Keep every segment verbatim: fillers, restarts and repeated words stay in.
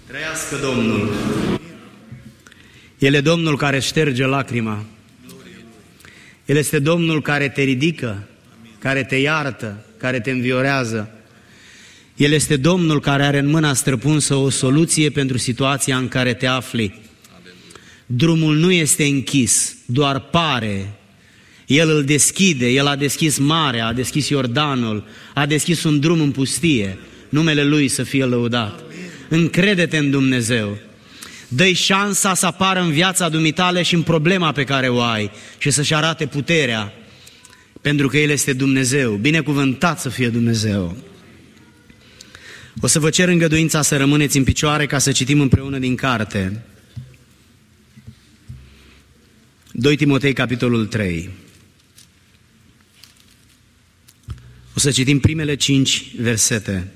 Trăiască Domnul! El e Domnul care șterge lacrima. El este Domnul care te ridică, care te iartă, care te înviorează. El este Domnul care are în mâna străpunsă o soluție pentru situația în care te afli. Drumul nu este închis, doar pare. El îl deschide, El a deschis marea, a deschis Iordanul, a deschis un drum în pustie. Numele Lui să fie lăudat. Încrede-te în Dumnezeu. Dă-i șansa să apară în viața dumitale și în problema pe care o ai și să-și arate puterea, pentru că El este Dumnezeu. Binecuvântat să fie Dumnezeu. O să vă cer îngăduința să rămâneți în picioare ca să citim împreună din carte. doi Timotei, capitolul trei. O să citim primele cinci versete.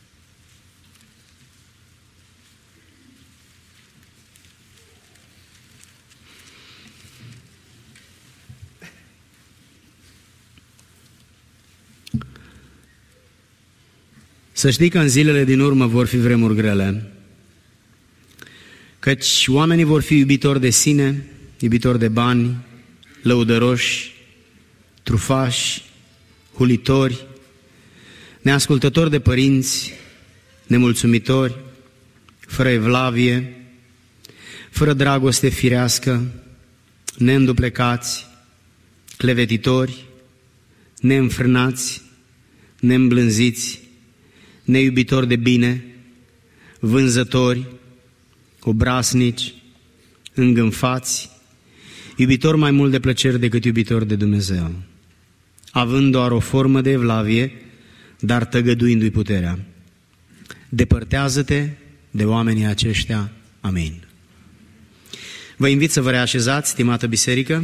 Să știi că în zilele din urmă vor fi vremuri grele, căci oamenii vor fi iubitori de sine, iubitori de bani, lăudăroși, trufași, hulitori, neascultători de părinți, nemulțumitori, fără evlavie, fără dragoste firească, neînduplecați, clevetitori, neînfrânați, neîmblânziți, neiubitori de bine, vânzători, obraznici, îngânfați, iubitori mai mult de plăceri decât iubitori de Dumnezeu, având doar o formă de evlavie, dar tăgăduindu-i puterea. Depărtează-te de oamenii aceștia. Amin. Vă invit să vă reașezați, stimată biserică.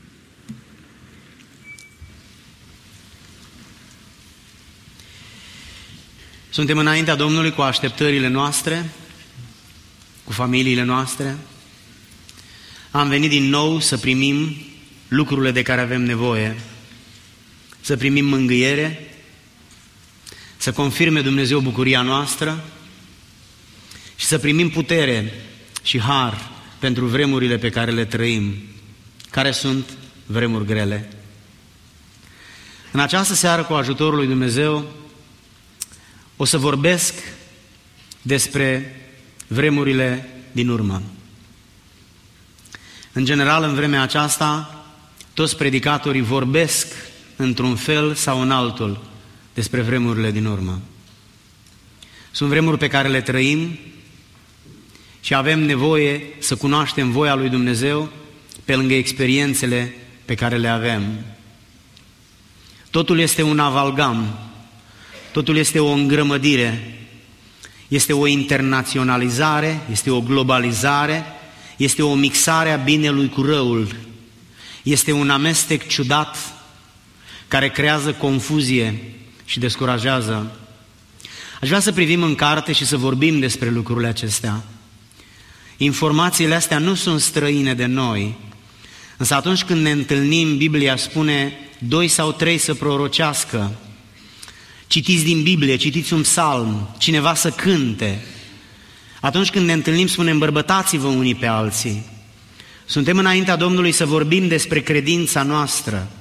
Suntem înaintea Domnului cu așteptările noastre, cu familiile noastre. Am venit din nou să primim lucrurile de care avem nevoie, să primim mângâiere, să confirme Dumnezeu bucuria noastră și să primim putere și har pentru vremurile pe care le trăim, care sunt vremuri grele. În această seară, cu ajutorul lui Dumnezeu, o să vorbesc despre vremurile din urmă. În general, în vremea aceasta, toți predicatorii vorbesc într-un fel sau în altul despre vremurile din urmă. Sunt vremuri pe care le trăim și avem nevoie să cunoaștem voia lui Dumnezeu pe lângă experiențele pe care le avem. Totul este un amalgam, totul este o îngrămădire, este o internaționalizare, este o globalizare, este o mixare a binelui cu răul, este un amestec ciudat care creează confuzie și descurajează. Aș vrea să privim în carte și să vorbim despre lucrurile acestea. Informațiile astea nu sunt străine de noi, însă atunci când ne întâlnim, Biblia spune doi sau trei să prorocească. Citiți din Biblie, citiți un psalm, cineva să cânte. Atunci când ne întâlnim, spunem, îmbărbătați-vă unii pe alții. Suntem înaintea Domnului să vorbim despre credința noastră.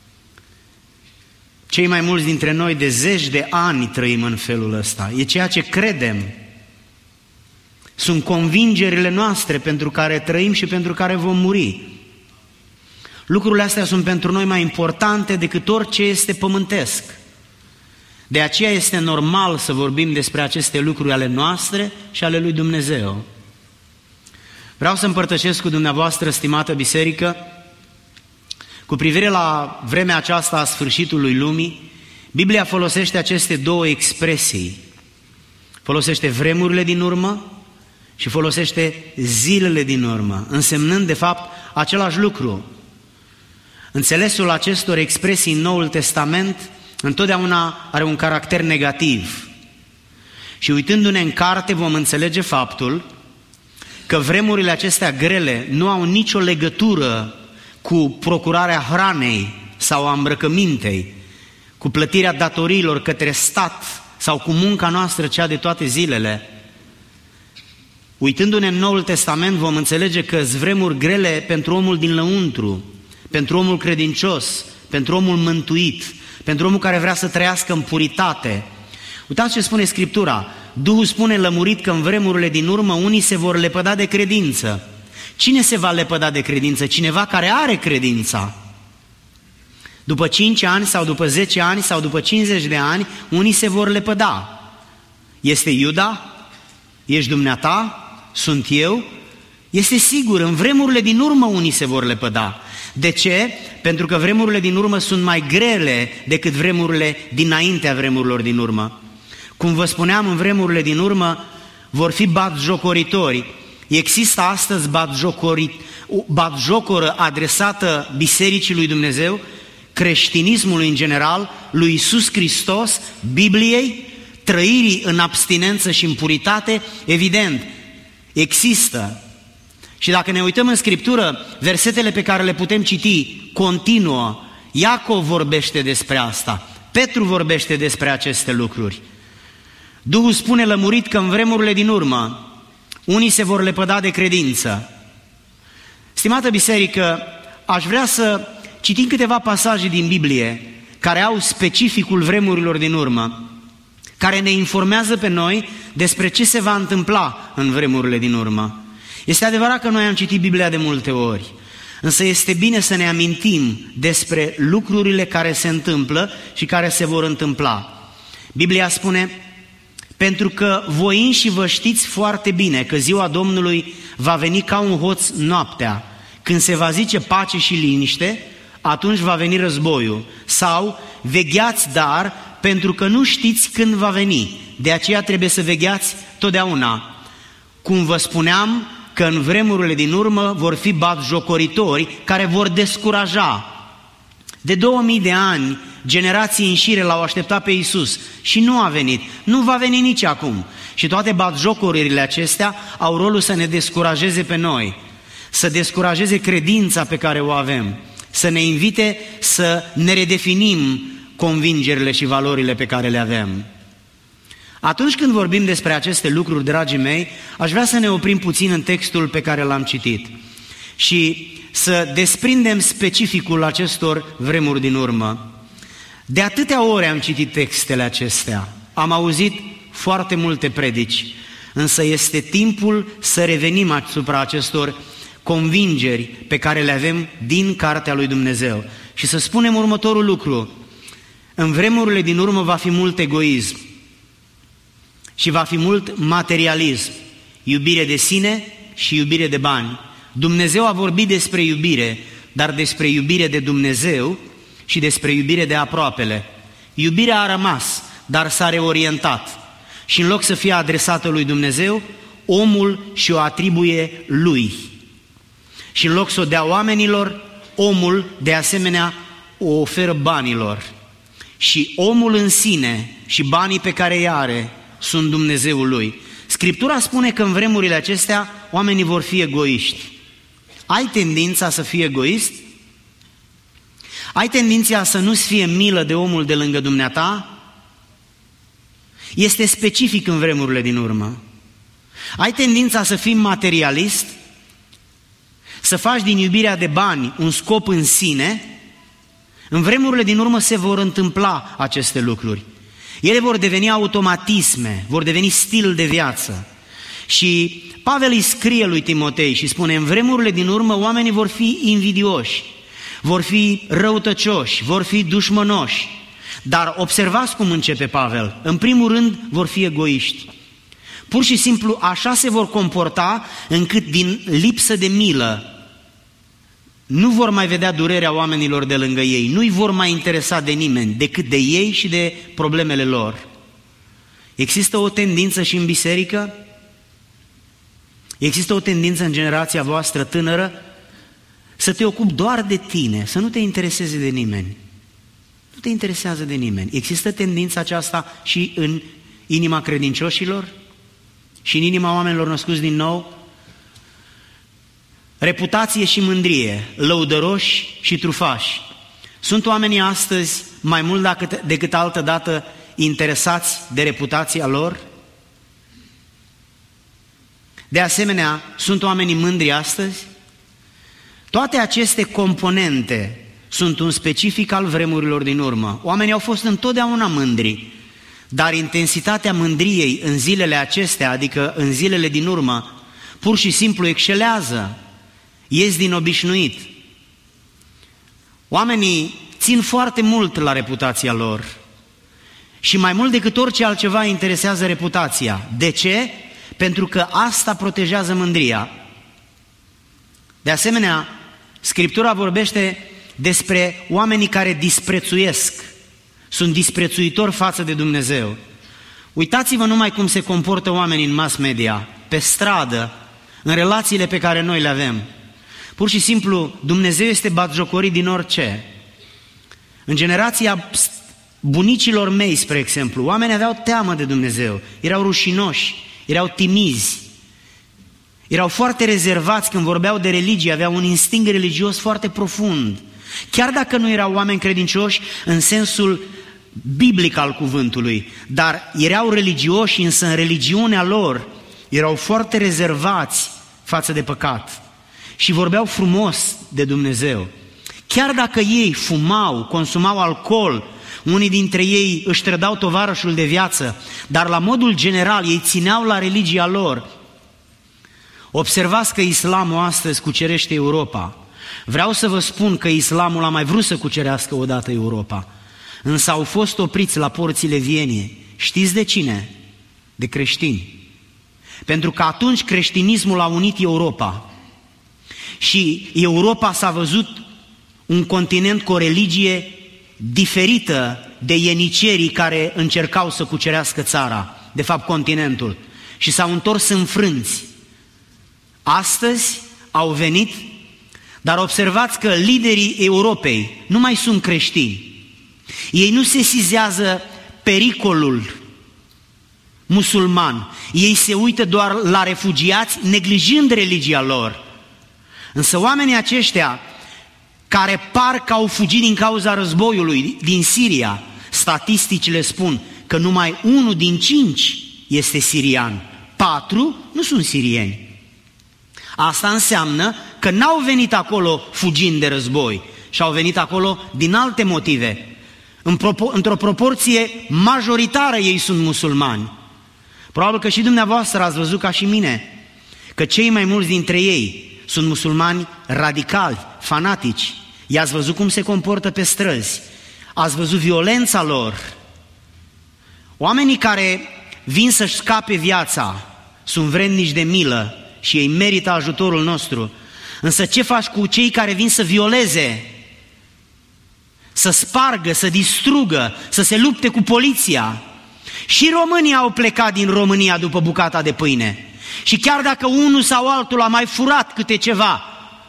Cei mai mulți dintre noi de zeci de ani trăim în felul ăsta. E ceea ce credem. Sunt convingerile noastre pentru care trăim și pentru care vom muri. Lucrurile astea sunt pentru noi mai importante decât orice este pământesc. De aceea este normal să vorbim despre aceste lucruri ale noastre și ale lui Dumnezeu. Vreau să împărtășesc cu dumneavoastră, stimată biserică, cu privire la vremea aceasta a sfârșitului lumii. Biblia folosește aceste două expresii. Folosește vremurile din urmă și folosește zilele din urmă, însemnând de fapt același lucru. Înțelesul acestor expresii în Noul Testament întotdeauna are un caracter negativ. Și uitându-ne în carte vom înțelege faptul că vremurile acestea grele nu au nicio legătură cu procurarea hranei sau a îmbrăcămintei, cu plătirea datoriilor către stat sau cu munca noastră cea de toate zilele. Uitându-ne în Noul Testament vom înțelege că sunt vremuri grele pentru omul din lăuntru, pentru omul credincios, pentru omul mântuit, pentru omul care vrea să trăiască în puritate. Uitați ce spune Scriptura. Duhul spune lămurit că în vremurile din urmă unii se vor lepăda de credință. Cine se va lepăda de credință? Cineva care are credința. După cinci ani sau după zece ani sau după cincizeci de ani, unii se vor lepăda. Este Iuda? Ești dumneata? Sunt eu? Este sigur, în vremurile din urmă unii se vor lepăda. De ce? Pentru că vremurile din urmă sunt mai grele decât vremurile dinaintea vremurilor din urmă. Cum vă spuneam, în vremurile din urmă vor fi batjocoritori. Există astăzi batjocoră adresată Bisericii lui Dumnezeu, creștinismului în general, lui Iisus Hristos, Bibliei, trăirii în abstinență și în puritate, evident, există. Și dacă ne uităm în Scriptură, versetele pe care le putem citi continuă. Iacov vorbește despre asta, Petru vorbește despre aceste lucruri. Duhul spune lămurit că în vremurile din urmă unii se vor lepăda de credință. Stimată biserică, aș vrea să citim câteva pasaje din Biblie care au specificul vremurilor din urmă, care ne informează pe noi despre ce se va întâmpla în vremurile din urmă. Este adevărat că noi am citit Biblia de multe ori, însă este bine să ne amintim despre lucrurile care se întâmplă și care se vor întâmpla. Biblia spune: pentru că voi înși vă știți foarte bine că ziua Domnului va veni ca un hoț noaptea. Când se va zice pace și liniște, atunci va veni războiul. Sau vegheați dar, pentru că nu știți când va veni. De aceea trebuie să vegheați totdeauna. Cum vă spuneam, că în vremurile din urmă vor fi batjocoritori care vor descuraja. De două mii de ani, generații în șire l-au așteptat pe Iisus și nu a venit. Nu va veni nici acum. Și toate batjocorile acestea au rolul să ne descurajeze pe noi, să descurajeze credința pe care o avem, să ne invite să ne redefinim convingerile și valorile pe care le avem. Atunci când vorbim despre aceste lucruri, dragii mei, aș vrea să ne oprim puțin în textul pe care l-am citit și să desprindem specificul acestor vremuri din urmă. De atâtea ore am citit textele acestea, am auzit foarte multe predici, însă este timpul să revenim asupra acestor convingeri pe care le avem din Cartea lui Dumnezeu și să spunem următorul lucru: în vremurile din urmă va fi mult egoism și va fi mult materialism, iubire de sine și iubire de bani. Dumnezeu a vorbit despre iubire, dar despre iubire de Dumnezeu și despre iubire de aproapele. Iubirea a rămas, dar s-a reorientat și în loc să fie adresată lui Dumnezeu, omul și-o atribuie lui. Și în loc să o dea oamenilor, omul de asemenea o oferă banilor. Și omul în sine și banii pe care îi are sunt Dumnezeul lui. Scriptura spune că în vremurile acestea oamenii vor fi egoiști. Ai tendința să fii egoist? Ai tendința să nu-ți fie milă de omul de lângă dumneata? Este specific în vremurile din urmă. Ai tendința să fii materialist? Să faci din iubirea de bani un scop în sine? În vremurile din urmă se vor întâmpla aceste lucruri. Ele vor deveni automatisme, vor deveni stil de viață. Și Pavel îi scrie lui Timotei și spune: în vremurile din urmă oamenii vor fi invidioși, vor fi răutăcioși, vor fi dușmănoși. Dar observați cum începe Pavel. În primul rând vor fi egoiști. Pur și simplu așa se vor comporta încât din lipsă de milă nu vor mai vedea durerea oamenilor de lângă ei, nu-i vor mai interesa de nimeni decât de ei și de problemele lor. Există o tendință și în biserică? Există o tendință în generația voastră tânără să te ocupi doar de tine, să nu te intereseze de nimeni. Nu te interesează de nimeni. Există tendința aceasta și în inima credincioșilor și în inima oamenilor născuți din nou? Reputație și mândrie, lăudăroși și trufași. Sunt oamenii astăzi mai mult decât altă dată interesați de reputația lor? De asemenea, sunt oamenii mândri astăzi? Toate aceste componente sunt un specific al vremurilor din urmă. Oamenii au fost întotdeauna mândri, dar intensitatea mândriei în zilele acestea, adică în zilele din urmă, pur și simplu excelează, ies din obișnuit. Oamenii țin foarte mult la reputația lor și mai mult decât orice altceva interesează reputația. De ce? Pentru că asta protejează mândria. De asemenea, Scriptura vorbește despre oamenii care disprețuiesc, sunt disprețuitori față de Dumnezeu. Uitați-vă numai cum se comportă oamenii în mass media, pe stradă, în relațiile pe care noi le avem. Pur și simplu, Dumnezeu este batjocorit din orice. În generația bunicilor mei, spre exemplu, oamenii aveau teamă de Dumnezeu, erau rușinoși, erau timizi, erau foarte rezervați când vorbeau de religie, aveau un instinct religios foarte profund. Chiar dacă nu erau oameni credincioși în sensul biblic al cuvântului, dar erau religioși, însă în religiunea lor erau foarte rezervați față de păcat și vorbeau frumos de Dumnezeu. Chiar dacă ei fumau, consumau alcool, unii dintre ei își trădau tovarășul de viață, dar la modul general ei țineau la religia lor. Observați că islamul astăzi cucerește Europa. Vreau să vă spun că islamul a mai vrut să cucerească odată Europa, însă au fost opriți la porțile Vieniei. Știți de cine? De creștini. Pentru că atunci creștinismul a unit Europa și Europa s-a văzut un continent cu o religie diferită de ienicerii care încercau să cucerească țara, de fapt continentul, și s-au întors înfrânți. Astăzi au venit, dar observați că liderii Europei nu mai sunt creștini. Ei nu sesizează pericolul musulman, ei se uită doar la refugiați, neglijând religia lor. Însă oamenii aceștia care par că au fugit din cauza războiului din Siria, statisticile spun că numai unul din cinci este sirian, patru nu sunt sirieni. Asta înseamnă că n-au venit acolo fugind de război și au venit acolo din alte motive. Într-o proporție majoritară ei sunt musulmani. Probabil că și dumneavoastră ați văzut ca și mine că cei mai mulți dintre ei sunt musulmani radicali, fanatici. I-ați văzut cum se comportă pe străzi, ați văzut violența lor. Oamenii care vin să-și scape viața sunt vrednici de milă și ei merită ajutorul nostru. Însă ce faci cu cei care vin să violeze, să spargă, să distrugă, să se lupte cu poliția? Și românii au plecat din România după bucata de pâine. Și chiar dacă unul sau altul a mai furat câte ceva,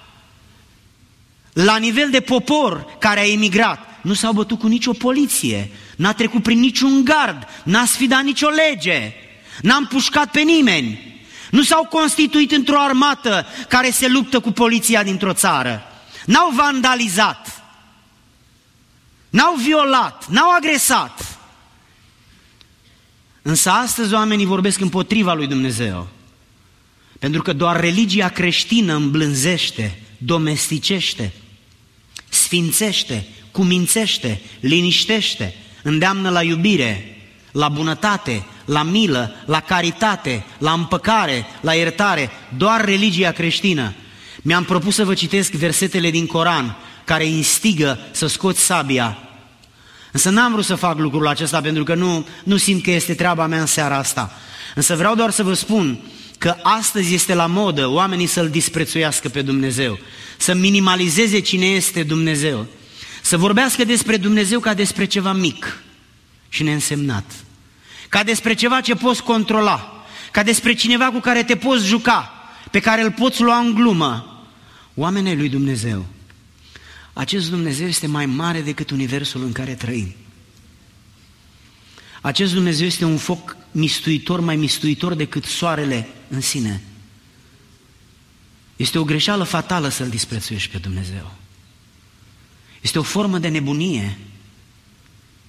la nivel de popor care a emigrat, nu s-au bătut cu nicio poliție, n-a trecut prin niciun gard, n-a sfidat nicio lege, n-a împușcat pe nimeni. Nu s-au constituit într-o armată care se luptă cu poliția dintr-o țară. N-au vandalizat, n-au violat, n-au agresat. Însă astăzi oamenii vorbesc împotriva lui Dumnezeu. Pentru că doar religia creștină îmblânzește, domesticește, sfințește, cumințește, liniștește, îndeamnă la iubire, la bunătate, la milă, la caritate, la împăcare, la iertare. Doar religia creștină. Mi-am propus să vă citesc versetele din Coran care instigă să scoți sabia. Însă n-am vrut să fac lucrul acesta pentru că nu, nu simt că este treaba mea în seara asta. Însă vreau doar să vă spun că astăzi este la modă oamenii să-L disprețuiască pe Dumnezeu, să minimalizeze cine este Dumnezeu, să vorbească despre Dumnezeu ca despre ceva mic și neînsemnat, ca despre ceva ce poți controla, ca despre cineva cu care te poți juca, pe care îl poți lua în glumă. Oamenii lui Dumnezeu, acest Dumnezeu este mai mare decât universul în care trăim. Acest Dumnezeu este un foc mistuitor, mai mistuitor decât soarele în sine. Este o greșeală fatală să-L disprețuiești pe Dumnezeu. Este o formă de nebunie.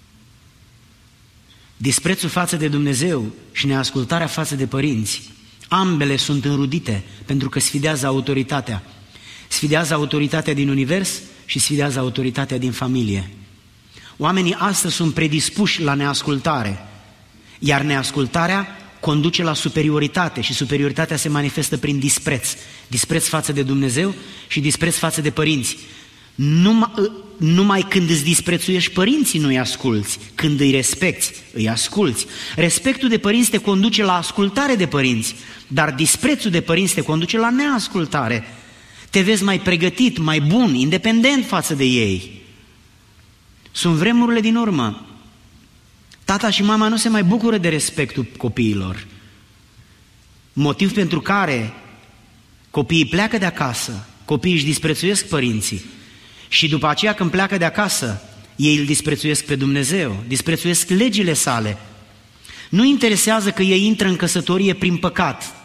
Disprețul față de Dumnezeu și neascultarea față de părinți Ambele sunt înrudite pentru că sfidează autoritatea. Sfidează autoritatea din univers și sfidează autoritatea din familie. Oamenii astăzi sunt predispuși la neascultare, iar neascultarea conduce la superioritate și superioritatea se manifestă prin dispreț. Dispreț față de Dumnezeu și dispreț față de părinți. Numai, numai când îți disprețuiești părinții nu îi asculți, când îi respecti, îi asculți. Respectul de părinți te conduce la ascultare de părinți, dar disprețul de părinți te conduce la neascultare. Te vezi mai pregătit, mai bun, independent față de ei. Sunt vremurile din urmă. Tata și mama nu se mai bucură de respectul copiilor. Motiv pentru care copiii pleacă de acasă, copiii își disprețuiesc părinții și după aceea când pleacă de acasă, ei îl disprețuiesc pe Dumnezeu, disprețuiesc legile sale. Nu interesează că ei intră în căsătorie prin păcat.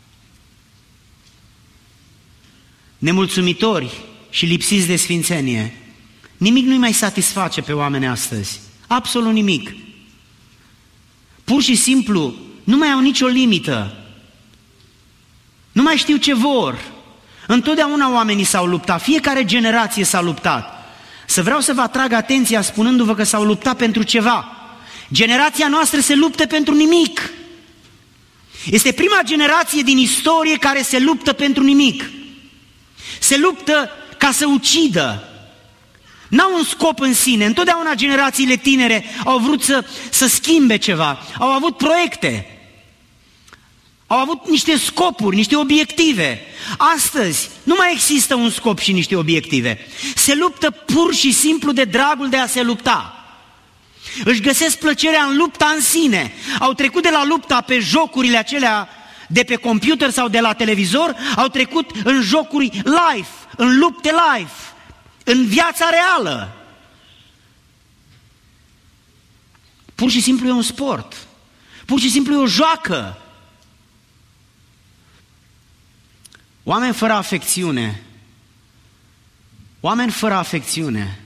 Nemulțumitori și lipsiți de sfințenie. Nimic nu-i mai satisface pe oameni astăzi. Absolut nimic. Pur și simplu nu mai au nicio limită. Nu mai știu ce vor. Întotdeauna oamenii s-au luptat, fiecare generație s-a luptat. Să vreau să vă atrag atenția spunându-vă că s-au luptat pentru ceva. Generația noastră se luptă pentru nimic. Este prima generație din istorie care se luptă pentru nimic. Se luptă ca să ucidă. N-au un scop în sine. Întotdeauna generațiile tinere au vrut să, să schimbe ceva. Au avut proiecte. Au avut niște scopuri, niște obiective. Astăzi nu mai există un scop și niște obiective. Se luptă pur și simplu de dragul de a se lupta. Își găsesc plăcerea în lupta în sine. Au trecut de la lupta pe jocurile acelea de pe computer sau de la televizor, au trecut în jocuri live, în lupte live, în viața reală. Pur și simplu e un sport. Pur și simplu e o joacă. Oameni fără afecțiune. Oameni fără afecțiune.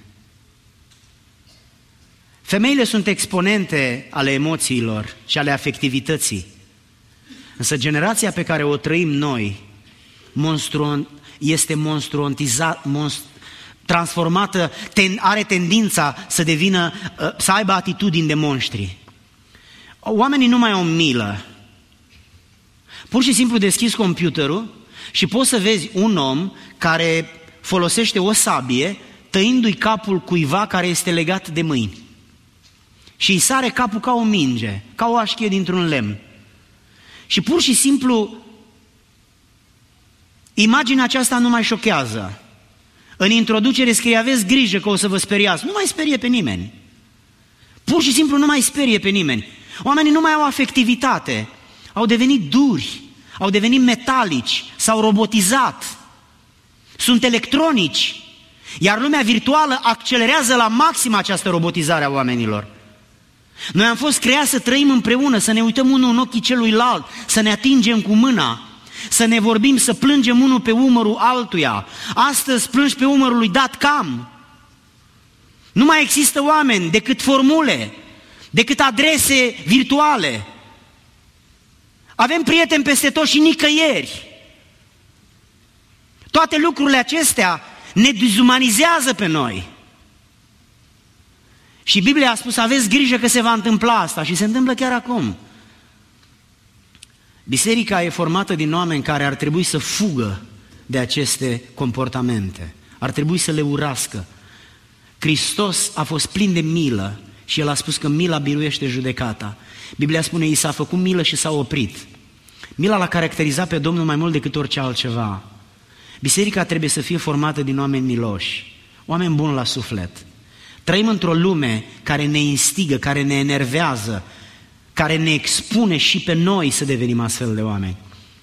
Femeile sunt exponente ale emoțiilor și ale afectivității. Însă generația pe care o trăim noi monstru, este monstruontizată, monstru, transformată, ten, are tendința să devină, să aibă atitudini de monștri. Oamenii nu mai au milă. Pur și simplu deschizi computerul și poți să vezi un om care folosește o sabie tăindu-i capul cuiva care este legat de mâini. Și îi sare capul ca o minge, ca o așchie dintr-un lemn. Și pur și simplu imaginea aceasta nu mai șochează. În introducere scrie: aveți grijă că o să vă speriați. Nu mai sperie pe nimeni. Pur și simplu nu mai sperie pe nimeni. Oamenii nu mai au afectivitate. Au devenit duri, au devenit metalici, s-au robotizat. Sunt electronici. Iar lumea virtuală accelerează la maxim această robotizare a oamenilor. Noi am fost creați să trăim împreună, să ne uităm unul în ochii celuilalt, să ne atingem cu mâna, să ne vorbim, să plângem unul pe umărul altuia. Astăzi plângi pe umărul lui dat cam. Nu mai există oameni decât formule, decât adrese virtuale. Avem prieteni peste tot și nicăieri. Toate lucrurile acestea ne dezumanizează pe noi. Și Biblia a spus: aveți grijă că se va întâmpla asta, și se întâmplă chiar acum. Biserica e formată din oameni care ar trebui să fugă de aceste comportamente, ar trebui să le urască. Hristos a fost plin de milă și El a spus că mila biruiește judecata. Biblia spune: i s-a făcut milă și s-a oprit. Mila l-a caracterizat pe Domnul mai mult decât orice altceva. Biserica trebuie să fie formată din oameni miloși, oameni buni la suflet. Trăim într-o lume care ne instigă, care ne enervează, care ne expune și pe noi să devenim astfel de oameni.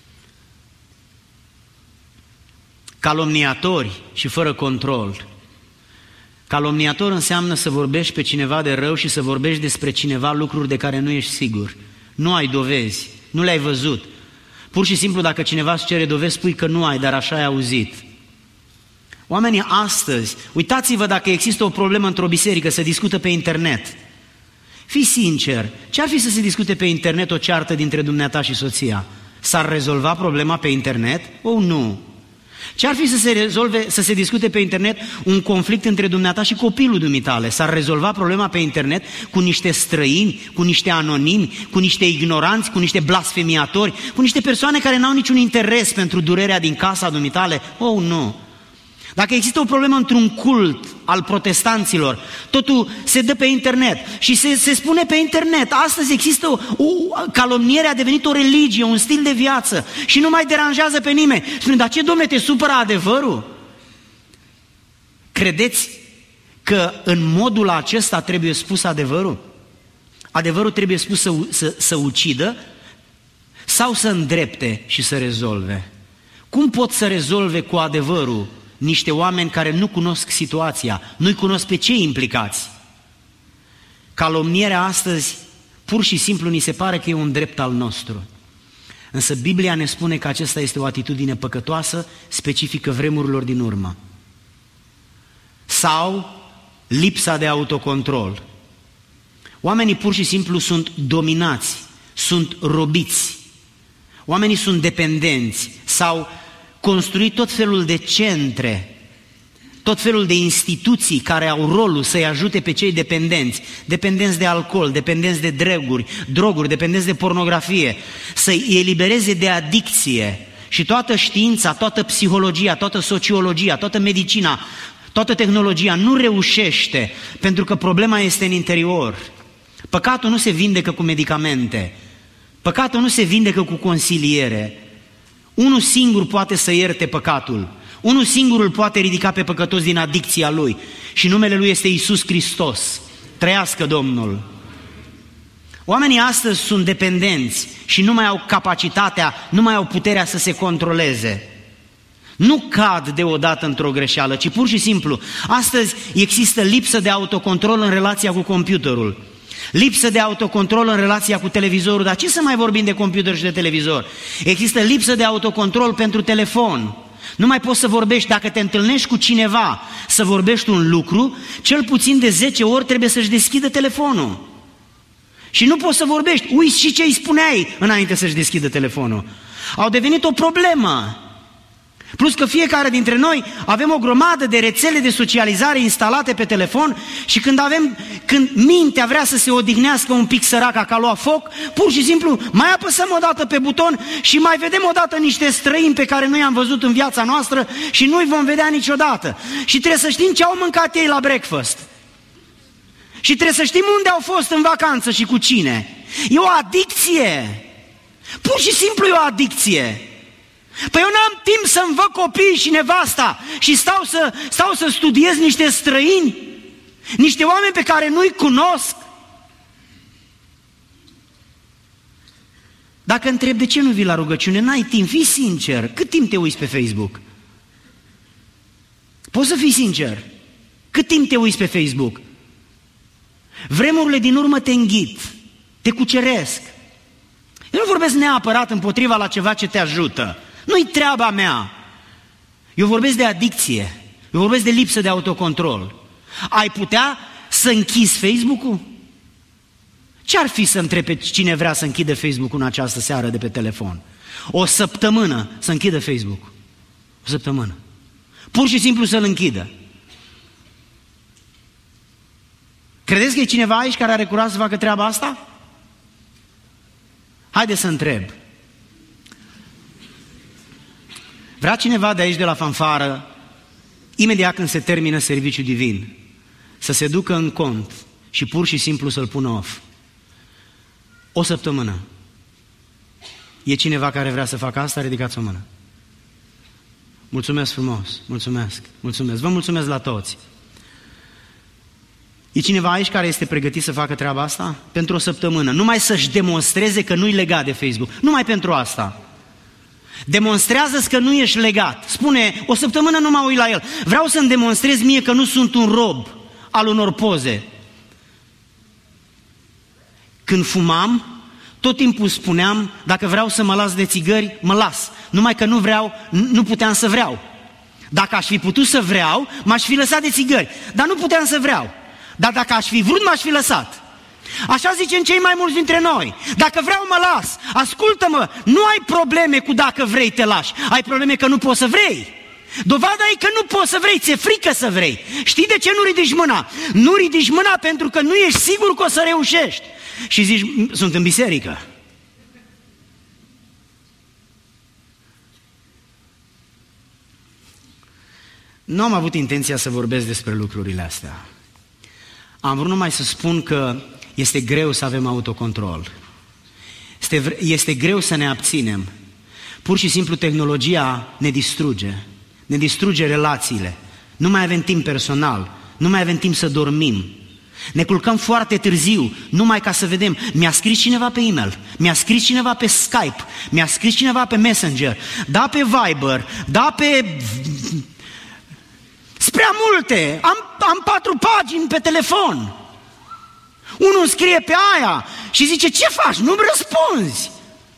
Calomniatori și fără control. Calomniator înseamnă să vorbești pe cineva de rău și să vorbești despre cineva lucruri de care nu ești sigur. Nu ai dovezi, nu le-ai văzut. Pur și simplu, dacă cineva îți cere dovezi, spui că nu ai, dar așa ai auzit. Oamenii astăzi, uitați-vă dacă există o problemă într-o biserică, se discută pe internet. Fii sincer, ce-ar fi să se discute pe internet o ceartă dintre dumneata și soția? S-ar rezolva problema pe internet? Oh, nu! Ce-ar fi să se rezolve, să se discute pe internet un conflict între dumneata și copilul dumitale? S-ar rezolva problema pe internet cu niște străini, cu niște anonimi, cu niște ignoranți, cu niște blasfemiatori, cu niște persoane care n-au niciun interes pentru durerea din casa dumitale? Oh, nu! Dacă există o problemă într-un cult al protestanților, totul se dă pe internet și se, se spune pe internet. Astăzi există o, o calomniere, a devenit o religie, un stil de viață și nu mai deranjează pe nimeni. Spune, dar ce, dom'le, te supără adevărul? Credeți că în modul acesta trebuie spus adevărul? Adevărul trebuie spus să, să, să ucidă sau să îndrepte și să rezolve? Cum pot să rezolve cu adevărul niște oameni care nu cunosc situația, nu-i cunosc pe cei implicați? Calomnierea astăzi, pur și simplu, ni se pare că e un drept al nostru. Însă Biblia ne spune că acesta este o atitudine păcătoasă, specifică vremurilor din urmă. Sau lipsa de autocontrol. Oamenii pur și simplu sunt dominați, sunt robiți. Oamenii sunt dependenți sau construit tot felul de centre, tot felul de instituții care au rolul să-i ajute pe cei dependenți, dependenți de alcool, dependenți de droguri, droguri, dependenți de pornografie, să-i elibereze de adicție. Și toată știința, toată psihologia, toată sociologia, toată medicina, toată tehnologia nu reușește, pentru că problema este în interior. Păcatul nu se vindecă cu medicamente, păcatul nu se vindecă cu consiliere. Unul singur poate să ierte păcatul. Unul singur îl poate ridica pe păcătos din adicția lui. Și numele lui este Iisus Hristos. Trăiască Domnul! Oamenii astăzi sunt dependenți și nu mai au capacitatea, nu mai au puterea să se controleze. Nu cad deodată într-o greșeală, ci pur și simplu, astăzi există lipsă de autocontrol în relația cu computerul. Lipsă de autocontrol în relația cu televizorul, dar ce să mai vorbim de computer și de televizor? Există lipsă de autocontrol pentru telefon. Nu mai poți să vorbești, dacă te întâlnești cu cineva să vorbești un lucru, cel puțin de zece ori trebuie să-și deschidă telefonul. Și nu poți să vorbești, uiți și ce îi spuneai înainte să-și deschidă telefonul. Au devenit o problemă. Plus că fiecare dintre noi avem o grămadă de rețele de socializare instalate pe telefon și când avem, când mintea vrea să se odihnească un pic săraca că a luat foc, pur și simplu mai apăsăm o dată pe buton și mai vedem o dată niște străini pe care nu i-am văzut în viața noastră și nu-i vom vedea niciodată. Și trebuie să știm ce au mâncat ei la breakfast. Și trebuie să știm unde au fost în vacanță și cu cine. E o adicție. Pur și simplu e o adicție. Păi eu n-am timp să-mi văd copiii și nevasta și stau să, stau să studiez niște străini, niște oameni pe care nu-i cunosc. Dacă întreb de ce nu vii la rugăciune, n-ai timp, fii sincer. Cât timp te uiți pe Facebook? Poți să fii sincer. Cât timp te uiți pe Facebook? Vremurile din urmă te înghit, te cuceresc. Eu nu vorbesc neapărat împotriva la ceva ce te ajută. Nu-i treaba mea. Eu vorbesc de adicție. Eu vorbesc de lipsă de autocontrol. Ai putea să închizi Facebook-ul? Ce-ar fi să întrebi pe cine vrea să închide Facebook-ul în această seară de pe telefon? O săptămână să închidă Facebook. O săptămână. Pur și simplu să-l închidă. Credeți că e cineva aici care are curaj să facă treaba asta? Haideți să întreb. Vrea cineva de aici, de la fanfară, imediat când se termină serviciul divin, să se ducă în cont și pur și simplu să-l pună off? O săptămână. E cineva care vrea să facă asta? Ridicați o mână. Mulțumesc frumos, mulțumesc, mulțumesc. Vă mulțumesc la toți. E cineva aici care este pregătit să facă treaba asta? Pentru o săptămână. Numai să-și demonstreze că nu-i legat de Facebook. Numai pentru asta. Demonstrează-ți că nu ești legat. Spune, o săptămână nu mă uit la el. Vreau să-mi demonstrez mie că nu sunt un rob al unor poze. Când fumam, tot timpul spuneam, dacă vreau să mă las de țigări, mă las. Numai că nu vreau, nu puteam să vreau. Dacă aș fi putut să vreau, m-aș fi lăsat de țigări. Dar nu puteam să vreau. Dar dacă aș fi vrut, m-aș fi lăsat. Așa zicem cei mai mulți dintre noi. Dacă vreau mă las, ascultă-mă, nu ai probleme cu dacă vrei te lași, ai probleme că nu poți să vrei. Dovada e că nu poți să vrei, ți-e frică să vrei. Știi de ce nu ridici mâna? Nu ridici mâna pentru că nu ești sigur că o să reușești. Și zici, sunt în biserică. Nu am avut intenția să vorbesc despre lucrurile astea. Am vrut numai să spun că este greu să avem autocontrol. Este, este greu să ne abținem. Pur și simplu tehnologia ne distruge. Ne distruge relațiile. Nu mai avem timp personal. Nu mai avem timp să dormim. Ne culcăm foarte târziu, numai ca să vedem. Mi-a scris cineva pe e-mail, mi-a scris cineva pe Skype, mi-a scris cineva pe Messenger, da pe Viber, da pe... Spre multe, am, am patru pagini pe telefon. Unul scrie pe aia și zice, ce faci? Nu-mi răspunzi.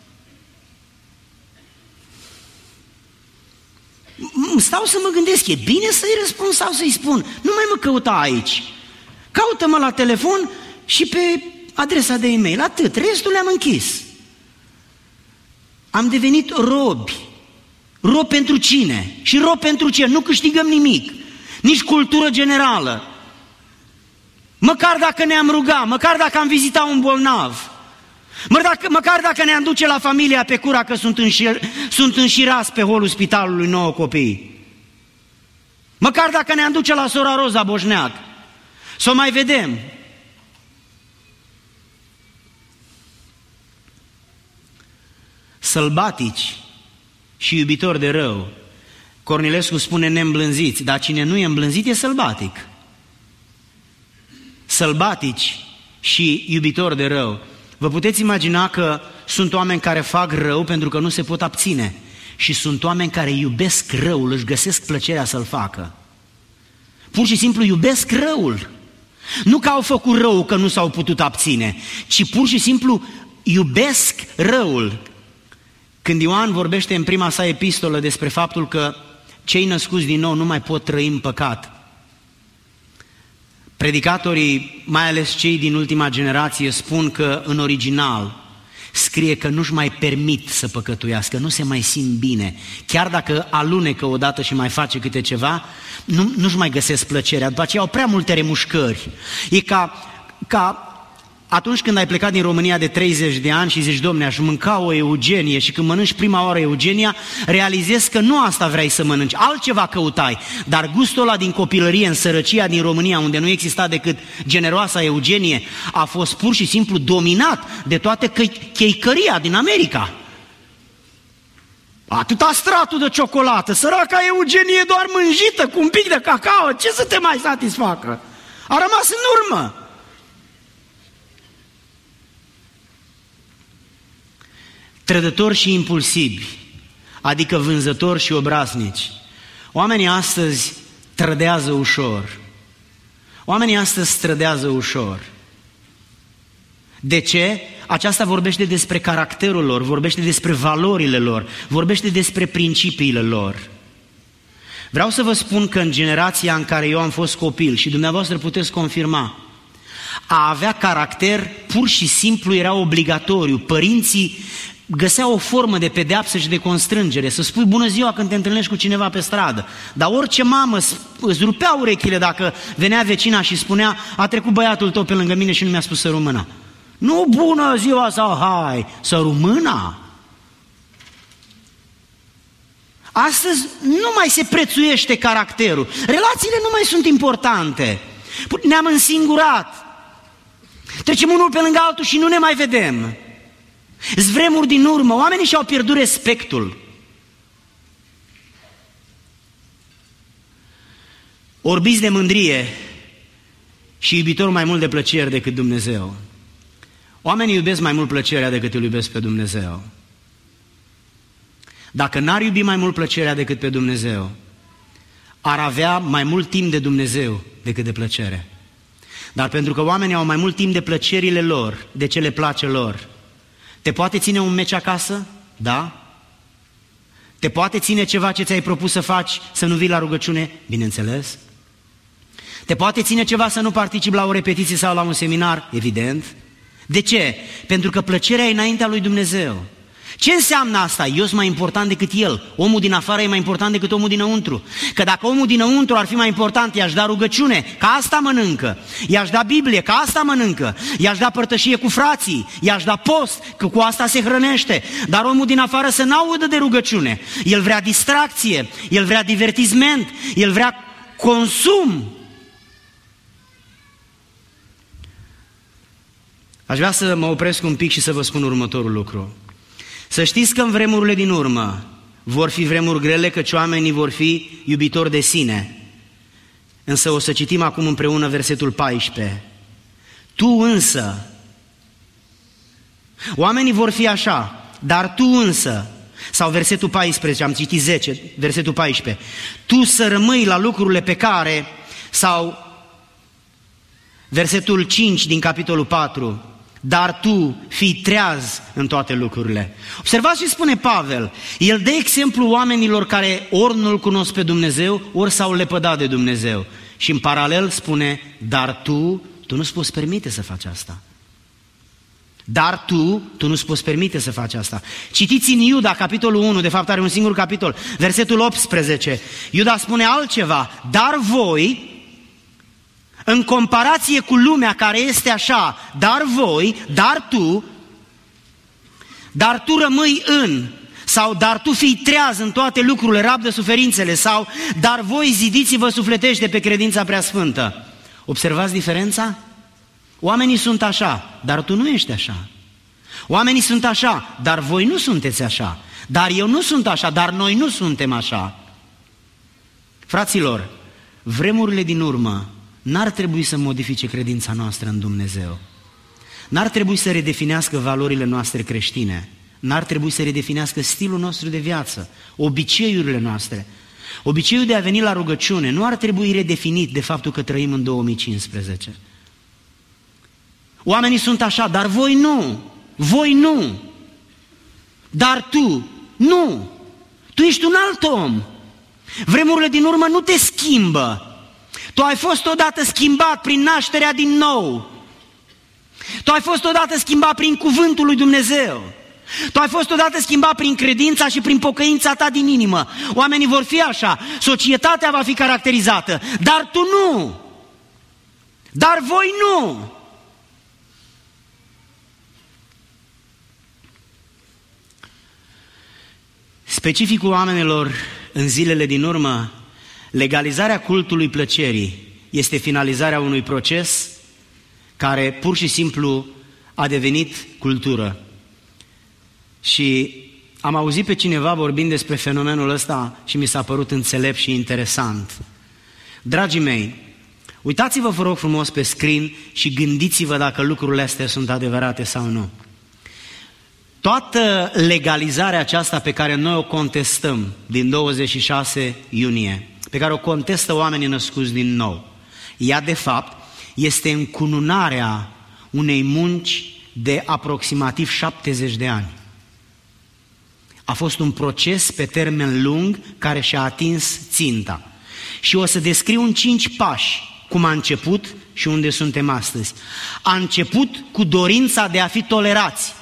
Stau să mă gândesc, e bine să-i răspund sau să-i spun? Nu mai mă căuta aici. Caută-mă la telefon și pe adresa de e-mail, atât, restul le-am închis. Am devenit robi. Rob pentru cine? Și rob pentru ce? Nu câștigăm nimic. Nici cultură generală. Măcar dacă ne-am rugat, măcar dacă am vizitat un bolnav, măcar dacă ne-am duce la familia pe cura că sunt, înșir, sunt înșirați pe holul spitalului nouă copii. Măcar dacă ne-am duce la sora Roza Boșneac. Să o mai vedem. Sălbatici și iubitori de rău. Cornilescu spune neîmblânziți, dar cine nu e îmblânzit e sălbatic. Sălbatici și iubitori de rău. Vă puteți imagina că sunt oameni care fac rău pentru că nu se pot abține și sunt oameni care iubesc răul, își găsesc plăcerea să-l facă. Pur și simplu iubesc răul. Nu că au făcut rău că nu s-au putut abține, ci pur și simplu iubesc răul. Când Ioan vorbește în prima sa epistolă despre faptul că cei născuți din nou nu mai pot trăi în păcat, predicatorii, mai ales cei din ultima generație, spun că în original scrie că nu-și mai permit să păcătuiască, nu se mai simt bine. Chiar dacă alunecă odată și mai face câte ceva, nu, nu-și mai găsesc plăcerea. După aceea au prea multe remușcări. E ca, ca atunci când ai plecat din România de treizeci de ani și zici, Domne, aș mânca o eugenie, și când mănânci prima oară eugenia, realizezi că nu asta vrei să mănânci, altceva căutai, dar gustul ăla din copilărie, în sărăcia din România, unde nu exista decât generoasa eugenie, a fost pur și simplu dominat de toate cheicăria din America. Atâta stratul de ciocolată, săraca eugenie doar mânjită cu un pic de cacao, ce să te mai satisfacă? A rămas în urmă. Trădători și impulsivi, adică vânzători și obraznici. Oamenii astăzi trădează ușor. Oamenii astăzi trădează ușor. De ce? Aceasta vorbește despre caracterul lor, vorbește despre valorile lor, vorbește despre principiile lor. Vreau să vă spun că în generația în care eu am fost copil, și dumneavoastră puteți confirma, a avea caracter pur și simplu era obligatoriu. Părinții găseau o formă de pedeapsă și de constrângere, să spui bună ziua când te întâlnești cu cineva pe stradă. Dar orice mamă îți rupea urechile dacă venea vecina și spunea, a trecut băiatul tău pe lângă mine și nu mi-a spus să rămână. Nu bună ziua sau hai, să rămână. Astăzi nu mai se prețuiește caracterul. Relațiile nu mai sunt importante. Ne-am însingurat. Trecem unul pe lângă altul și nu ne mai vedem. Sunt vremuri din urmă, oamenii și-au pierdut respectul. Orbiți de mândrie și iubitori mai mult de plăceri decât Dumnezeu. Oamenii iubesc mai mult plăcerea decât îl iubesc pe Dumnezeu. Dacă n-ar iubi mai mult plăcerea decât pe Dumnezeu, ar avea mai mult timp de Dumnezeu decât de plăcere. Dar pentru că oamenii au mai mult timp de plăcerile lor, de ce le place lor, te poate ține un meci acasă? Da? Te poate ține ceva ce ți-ai propus să faci, să nu vii la rugăciune? Bineînțeles. Te poate ține ceva să nu participi la o repetiție sau la un seminar? Evident. De ce? Pentru că plăcerea e înaintea lui Dumnezeu. Ce înseamnă asta? Eu sunt mai important decât el. Omul din afară e mai important decât omul dinăuntru. Că dacă omul dinăuntru ar fi mai important, i-aș da rugăciune, că asta mănâncă. I-aș da Biblie, că asta mănâncă. I-aș da părtășie cu frații. I-aș da post, că cu asta se hrănește. Dar omul din afară să n-audă de rugăciune. El vrea distracție, el vrea divertisment, el vrea consum. Aș vrea să mă opresc un pic și să vă spun următorul lucru. Să știți că în vremurile din urmă vor fi vremuri grele, căci oamenii vor fi iubitori de sine. Însă o să citim acum împreună versetul paisprezece. Tu însă, oamenii vor fi așa, dar tu însă, sau versetul paisprezece, am citit zece, versetul paisprezece, tu să rămâi la lucrurile pe care, sau versetul cinci din capitolul patru, dar tu fii treaz în toate lucrurile. Observați ce spune Pavel. El dă exemplu oamenilor care ori nu-L cunosc pe Dumnezeu, ori s-au lepădat de Dumnezeu. Și în paralel spune, dar tu, tu nu-ți poți permite să faci asta. Dar tu, tu nu-ți poți permite să faci asta. Citiți în Iuda, capitolul unu, de fapt are un singur capitol, versetul optsprezece. Iuda spune altceva, dar voi, în comparație cu lumea care este așa, dar voi, dar tu, dar tu rămâi în, sau dar tu fii treaz în toate lucrurile, rabdă suferințele, sau dar voi zidiți-vă sufletește pe credința preasfântă. Observați diferența? Oamenii sunt așa, dar tu nu ești așa. Oamenii sunt așa, dar voi nu sunteți așa. Dar eu nu sunt așa, dar noi nu suntem așa. Fraților, vremurile din urmă n-ar trebui să modifice credința noastră în Dumnezeu. N-ar trebui să redefinească valorile noastre creștine. N-ar trebui să redefinească stilul nostru de viață, obiceiurile noastre. Obiceiul de a veni la rugăciune nu ar trebui redefinit de faptul că trăim în două mii cincisprezece. Oamenii sunt așa, dar voi nu. Voi nu. Dar tu, nu. Tu ești un alt om. Vremurile din urmă nu te schimbă. Tu ai fost odată schimbat prin nașterea din nou. Tu ai fost odată schimbat prin cuvântul lui Dumnezeu. Tu ai fost odată schimbat prin credința și prin pocăința ta din inimă. Oamenii vor fi așa, societatea va fi caracterizată, dar tu nu. Dar voi nu. Specificul oamenilor în zilele din urmă, legalizarea cultului plăcerii este finalizarea unui proces care pur și simplu a devenit cultură. Și am auzit pe cineva vorbind despre fenomenul ăsta și mi s-a părut înțelept și interesant. Dragii mei, uitați-vă, vă rog frumos, pe screen și gândiți-vă dacă lucrurile astea sunt adevărate sau nu. Toată legalizarea aceasta pe care noi o contestăm din douăzeci și șase iunie, pe care o contestă oamenii născuți din nou, ea de fapt este încununarea unei munci de aproximativ șaptezeci de ani. A fost un proces pe termen lung care și-a atins ținta. Și o să descriu în cinci pași cum a început și unde suntem astăzi. A început cu dorința de a fi tolerați.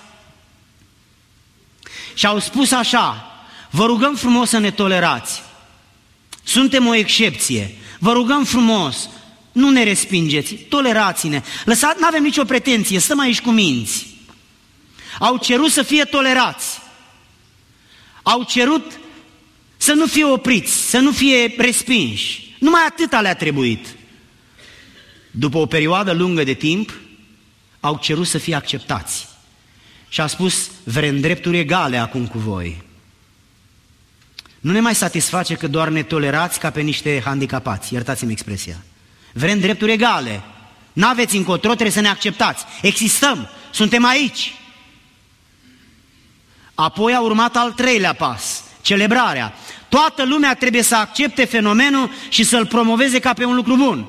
Și au spus așa, vă rugăm frumos să ne tolerați. Suntem o excepție. Vă rugăm frumos, nu ne respingeți, tolerați-ne. Lăsați, n-avem nicio pretenție, stăm aici cu minți. Au cerut să fie tolerați. Au cerut să nu fie opriți, să nu fie respinși. Numai atâta le-a trebuit. După o perioadă lungă de timp, au cerut să fie acceptați. Și a spus, vrem drepturi egale acum cu voi. Nu ne mai satisface că doar ne tolerați ca pe niște handicapați, iertați-mi expresia. Vrem drepturi egale. N-aveți încotro, trebuie să ne acceptați. Existăm, suntem aici. Apoi a urmat al treilea pas, celebrarea. Toată lumea trebuie să accepte fenomenul și să-l promoveze ca pe un lucru bun.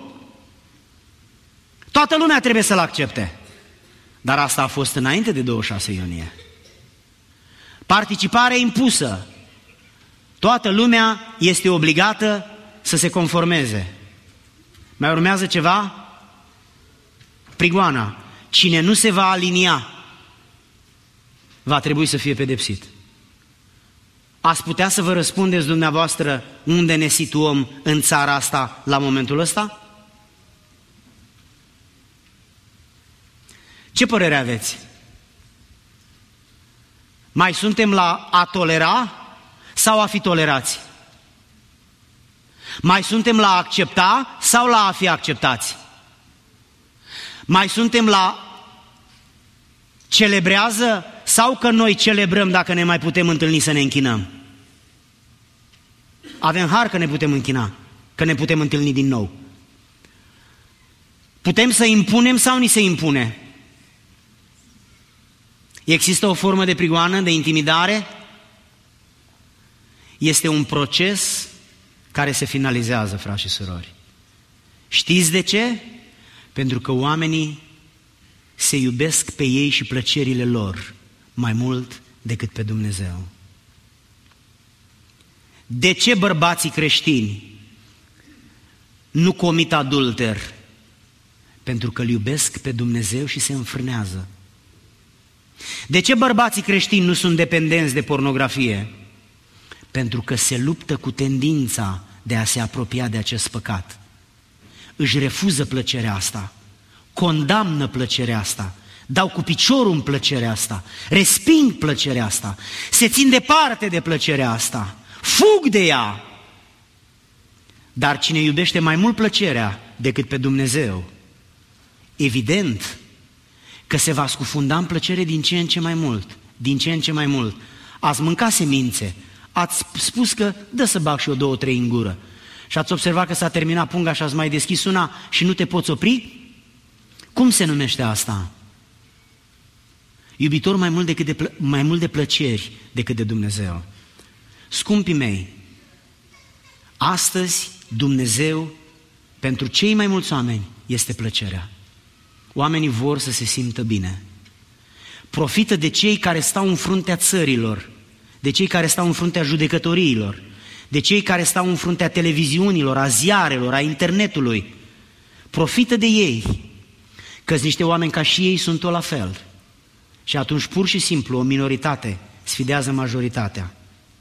Toată lumea trebuie să-l accepte. Dar asta a fost înainte de douăzeci și șase iunie. Participare impusă. Toată lumea este obligată să se conformeze. Mai urmează ceva? Prigoana. Cine nu se va alinia va trebui să fie pedepsit. Ați putea să vă răspundeți dumneavoastră unde ne situăm în țara asta la momentul ăsta? Ce părere aveți? Mai suntem la a tolera sau a fi tolerați? Mai suntem la a accepta sau la a fi acceptați? Mai suntem la celebrează sau că noi celebrăm dacă ne mai putem întâlni să ne închinăm? Avem har că ne putem închina, că ne putem întâlni din nou. Putem să impunem sau ni se impune? Există o formă de prigoană, de intimidare? Este un proces care se finalizează, frați și surori. Știți de ce? Pentru că oamenii se iubesc pe ei și plăcerile lor mai mult decât pe Dumnezeu. De ce bărbații creștini nu comit adulter? Pentru că îl iubesc pe Dumnezeu și se înfrânează. De ce bărbații creștini nu sunt dependenți de pornografie? Pentru că se luptă cu tendința de a se apropia de acest păcat. Își refuză plăcerea asta, condamnă plăcerea asta, dau cu piciorul în plăcerea asta, resping plăcerea asta, se țin departe de plăcerea asta, fug de ea. Dar cine iubește mai mult plăcerea decât pe Dumnezeu, evident că se va scufunda în plăcere din ce în ce mai mult, din ce în ce mai mult. Ați mâncat semințe, ați spus că dă să bag și eu două, trei în gură și ați observat că s-a terminat punga și ați mai deschis una și nu te poți opri? Cum se numește asta? Iubitor mai mult, decât de plă- mai mult de plăceri decât de Dumnezeu. Scumpii mei, astăzi Dumnezeu pentru cei mai mulți oameni este plăcerea. Oamenii vor să se simtă bine. Profită de cei care stau în fruntea țărilor, de cei care stau în fruntea judecătoriilor, de cei care stau în fruntea televiziunilor, a ziarelor, a internetului. Profită de ei, că-s niște oameni ca și ei sunt tot la fel. Și atunci pur și simplu o minoritate sfidează majoritatea.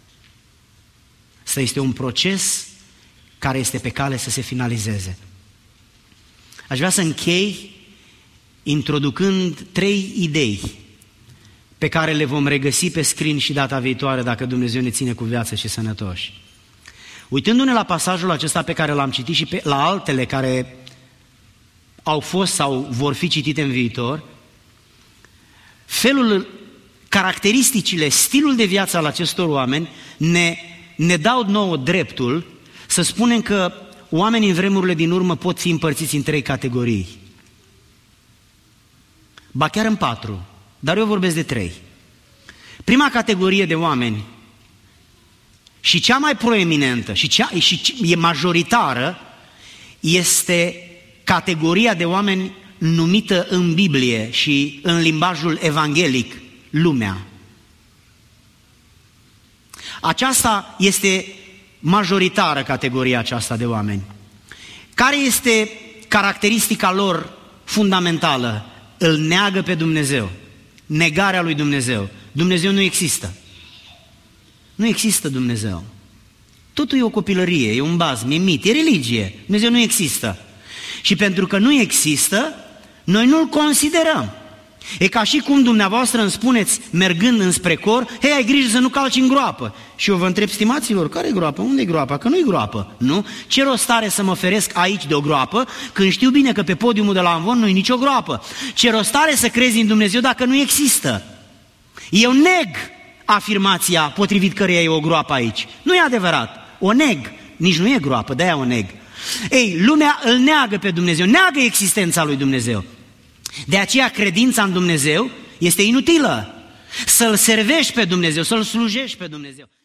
Asta este un proces care este pe cale să se finalizeze. Aș vrea să închei introducând trei idei pe care le vom regăsi pe screen și data viitoare dacă Dumnezeu ne ține cu viață și sănătoși. Uitându-ne la pasajul acesta pe care l-am citit și pe, la altele care au fost sau vor fi citite în viitor, felul, caracteristicile, stilul de viață al acestor oameni ne, ne dau nouă dreptul să spunem că oamenii în vremurile din urmă pot fi împărțiți în trei categorii. Ba chiar în patru, dar eu vorbesc de trei. Prima categorie de oameni și cea mai proeminentă și, cea, și e majoritară este categoria de oameni numită în Biblie și în limbajul evanghelic lumea. Aceasta este majoritară, categoria aceasta de oameni. Care este caracteristica lor fundamentală? Îl neagă pe Dumnezeu. Negarea lui Dumnezeu. Dumnezeu nu există. Nu există Dumnezeu. Totul e o copilărie, e un bazm, e mit, e religie. Dumnezeu nu există. Și pentru că nu există, noi nu-L considerăm. E ca și cum dumneavoastră îmi spuneți, mergând înspre cor, hei, ai grijă să nu calci în groapă. Și eu vă întreb, stimaților, care e groapă? Unde e groapa? Că nu-i groapă, nu? Ce rost are să mă feresc aici de o groapă, când știu bine că pe podiumul de la Amvon nu-i nicio groapă? Ce rost are să crezi în Dumnezeu dacă nu există? Eu neg afirmația potrivit căreia e o groapă aici. Nu e adevărat, o neg, nici nu e groapă, de-aia o neg. Ei, lumea îl neagă pe Dumnezeu, neagă existența lui Dumnezeu. De aceea credința în Dumnezeu este inutilă. Să-L servești pe Dumnezeu, să-L slujești pe Dumnezeu.